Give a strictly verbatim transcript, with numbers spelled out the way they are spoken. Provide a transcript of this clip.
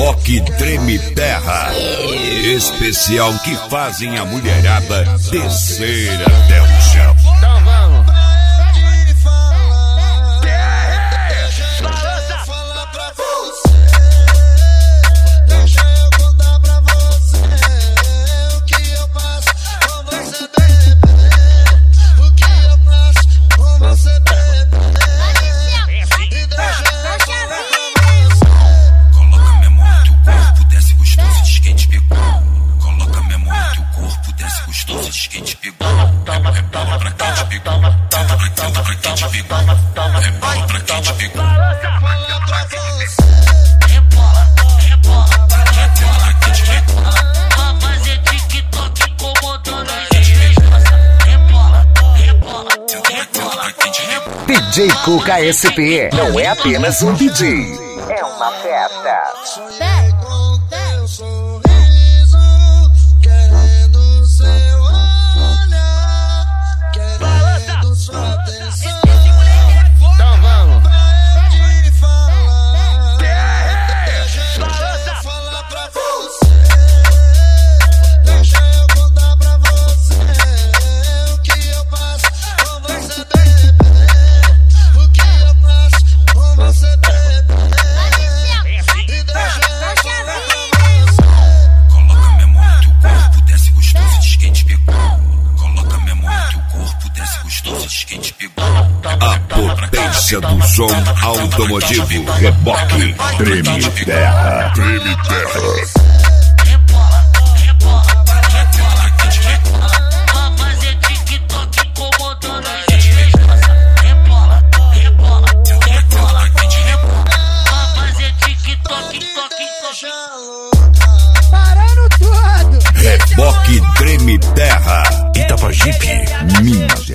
Reboque Treme Terra. Especial que fazem a mulherada descer até o chão. Então vamos. Skate pegou, rebola pra quem te pegou, rebola pra quem te pegou, rebola pra quem te pegou. Rebola, rebola, rebola pra quem te pegou. Pra fazer TikTok incomodando a gente. Rebola, rebola, rebola pra quem te pegou. D J Cuca S P não é apenas um D J, é uma festa. A potência do som automotivo. Reboque Treme Terra. Treme Terra. Rebola, rebola, rebola pra quem te pegou. Pra fazer TikTok incomodando a gente. Rebola, rebola, rebola pra quem te pegou. Pra fazer TikTok, toque, toque. Parando tudo. Reboque Treme Terra. Itapajipe, Minas